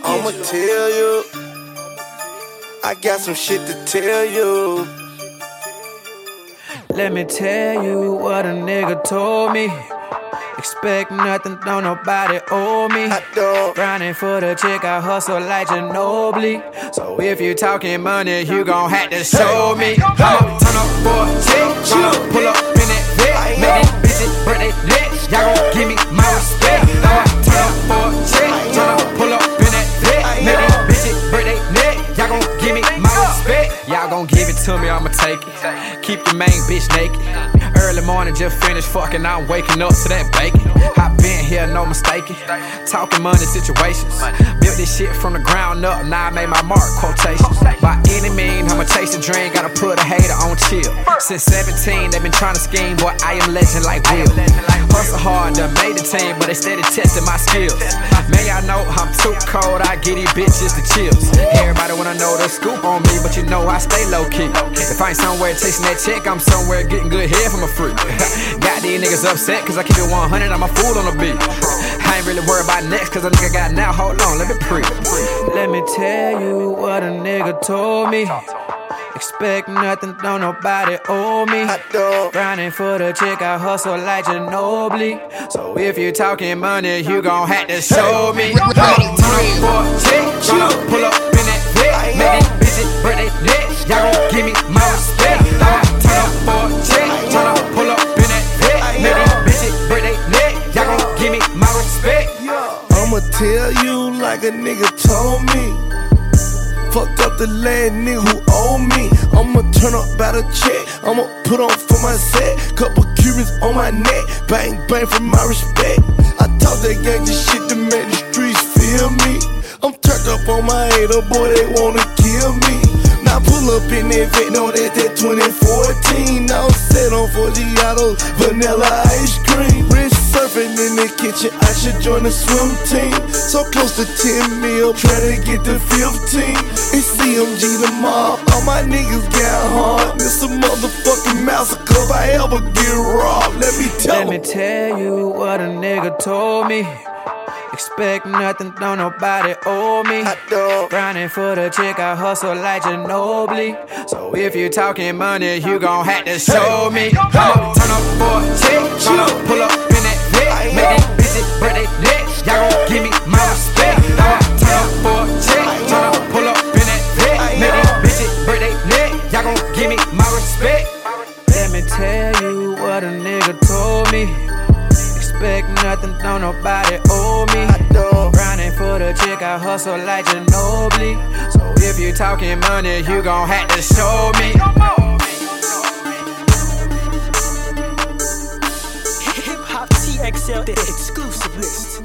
I'ma tell you, I got some shit to tell you. Let me tell you what a nigga told me. Expect nothing, don't nobody owe me. Grinding for the chick, I hustle like Ginobili. So if you talking money, you gon' have to show me. I'ma turn up for a chick, tryna pull up in that vet. Make these bitches break they necks, y'all gon' give me my respect. I'ma turn up for a chick, tryna pull up in that vet. Make these bitches break they neck, y'all gon' give me my respect. Y'all gon' give it to me, I'ma take it. Keep your main bitch naked. Early morning, just finished fucking, I'm waking up to that bacon. I been here, no mistaking. Talking money situations. Built this shit from the ground up, now I made my mark quotations. By any means, I'ma chase a dream, gotta put a hater on chill. Since 17, they been trying to scheme, boy, I am legend like Will. Hustle hard, done made the team, but they steady testing my skills. Man, y'all know I'm too cold, I get these bitches the chills. Everybody wanna know the scoop on me, but you know I stay low key. If I ain't somewhere chasing that check, I'm somewhere getting good head from a freak. Got these niggas upset, cause I keep it 100, I'm a fool on the beat. I ain't really worried about next, cause a nigga got now, hold on, let me pre. Let me tell you what a nigga told me. Expect nothing, don't nobody owe me. Grinding for the chick, I hustle like Ginobili. So if you talking money, you gon' have to show me. Turn up for a chick, tryna pull up in that vet. Make these bitches break they necks, y'all gon' give me my respect. Turn up for a chick, tryna pull up in that vet. Make these bitches break they neck, y'all gon' give me my respect. I'ma tell you like a nigga told me. Fucked up the last nigga who owe me. I'ma turn up by the check, I'ma put on for my set. Couple Cubans on my neck, bang bang for my respect. I talk that gangsta shit to make the streets feel me. I'm turned up on my hater, boy, they wanna kill me. Now pull up in that vet, know that 2014. Now I'm set on Forgiatos, vanilla ice cream. Rich surfing in the kitchen, I should join the swim team. So close to 10 mil, try to get to 15. It's CMG the mob, all my niggas got hard. This a motherfucking massacre if I ever get robbed. Let me tell you what a nigga told me. Expect nothing, don't nobody owe me. Grinding for the chick, I hustle like Ginobili. So if you talking money, you gon' have to show me. I'ma turn up for a chick, tryna pull up in that vet. Make these bitches break they necks, y'all gon' give me my respect. I'ma turn up for a chick, tryna pull up in that vet. Make these bitches break they neck, y'all gon' give me my respect. Let me tell you what a nigga told me. Expect nothing, don't nobody owe me. Grinding for the chick, I hustle like Ginobili. So if you talking money, you gon' have to show me. Hip Hop TXL, the exclusive list.